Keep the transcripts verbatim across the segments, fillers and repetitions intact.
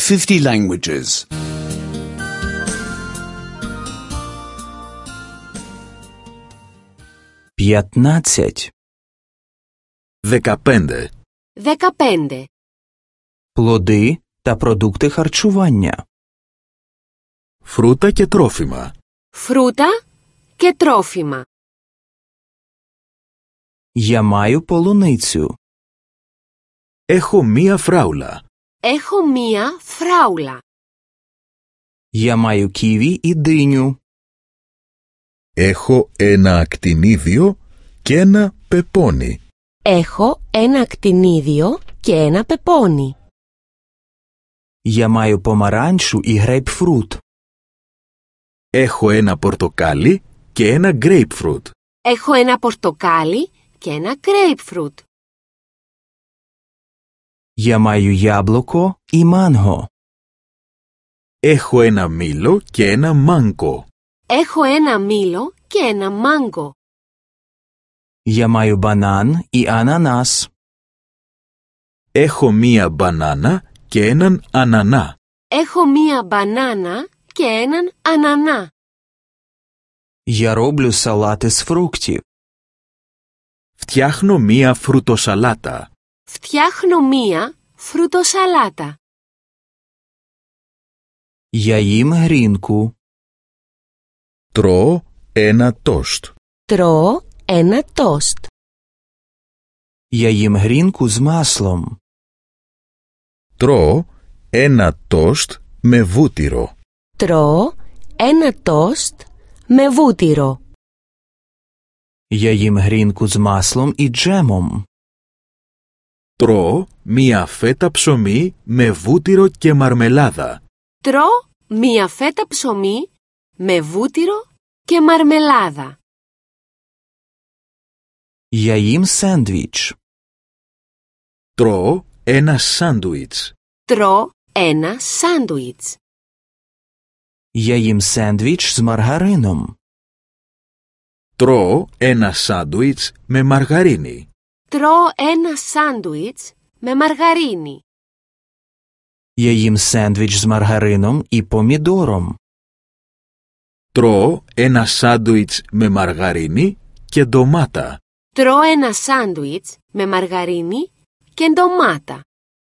fifty languages. П'ятнадцять. Δεκαπέντε. Δεκαπέντε. Плоди та продукти харчування. Φρούτα και τρόφιμα. Φρούτα και τρόφιμα. Я маю полуницю. Έχω μία φράουλα. Έχω μία φράουλα. Я маю ківі і диню. Έχω ένα ακτινίδιο και ένα πεπόνι. Έχω ένα ακτινίδιο και ένα πεπόνι. Я маю помаранчу і грейпфрут. Έχω ένα πορτοκάλι και ένα grapefruit. Έχω ένα πορτοκάλι και ένα grapefruit. Я маю яблуко і манго. Έχω ένα μήλο και ένα μάγκο. Έχω ένα μήλο και ένα μάγκο. Я маю банан і ананас. Έχω μία μπανάνα και έναν ανανά. Έχω μία μπανάνα και έναν ανανά. Я роблю салати з фруктів. Φτιάχνω μία φρουτοσαλάτα. Φτιάχνω μία φρουτοσαλάτα. Я їм грінку. Τρώω ένα τόστ. Τρώω ένα τόστ. Я їм грінку з маслом. Τρώω ένα τόστ με βούτυρο. Τρώω ένα τόστ με βούτυρο. Я їм грінку з маслом і джемом. Τρώω μία φέτα ψωμί με βούτυρο και μαρμελάδα. Τρώω μία φέτα ψωμί με βούτυρο και μαρμελάδα. Я їм сендвіч. Τρώω ένα σάντουιτς. Τρώω ένα σάντουιτς. Я їм сендвіч з маргарином. Τρώω ένα σάντουιτς με μαργαρίνη. Τρώω ένα σάντουιτς με μαργαρίνη. Я їм сендвіч з маргарином і помідором. Τρώω ένα σάντουιτς με μαργαρίνη και ντομάτα. Τρώω ένα σάντουιτς με μαργαρίνη και ντομάτα.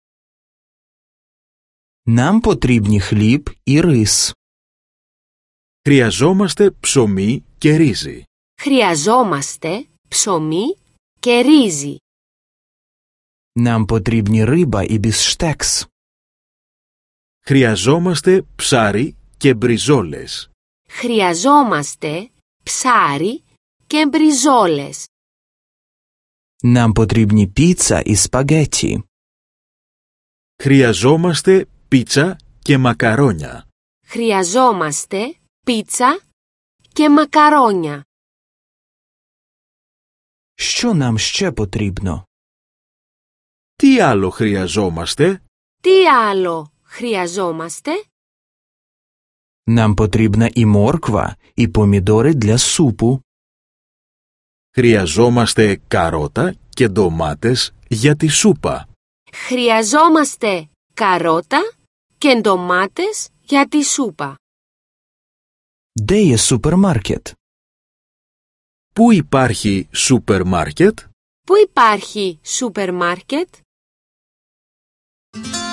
Нам потрібні хліб і рис. Χρειαζόμαστε ψωμί και ρύζι. Χρειαζόμαστε ψωμί και ρύζι. Нам потрібні риба і бісштекс. Χρειαζόμαστε ψάρι και μπριζόλες. Χρειαζόμαστε ψάρι και μπριζόλες. Нам потрібні піца і спагетті. Χρειαζόμαστε πίτσα και μακαρόνια. Χρειαζόμαστε πίτσα και μακαρόνια. Що нам ще потрібно? Τι άλλο χρειαζόμαστε? Τι άλλο χρειαζόμαστε? Нам потрібна і морква, і помідори для супу. Χρειαζόμαστε καρότα και ντομάτες για τη σούπα. Χρειαζόμαστε καρότα και ντομάτες για τη σούπα. Де є супермаркет? Πού υπάρχει σούπερ μάρκετ? Πού υπάρχει σούπερ μάρκετ?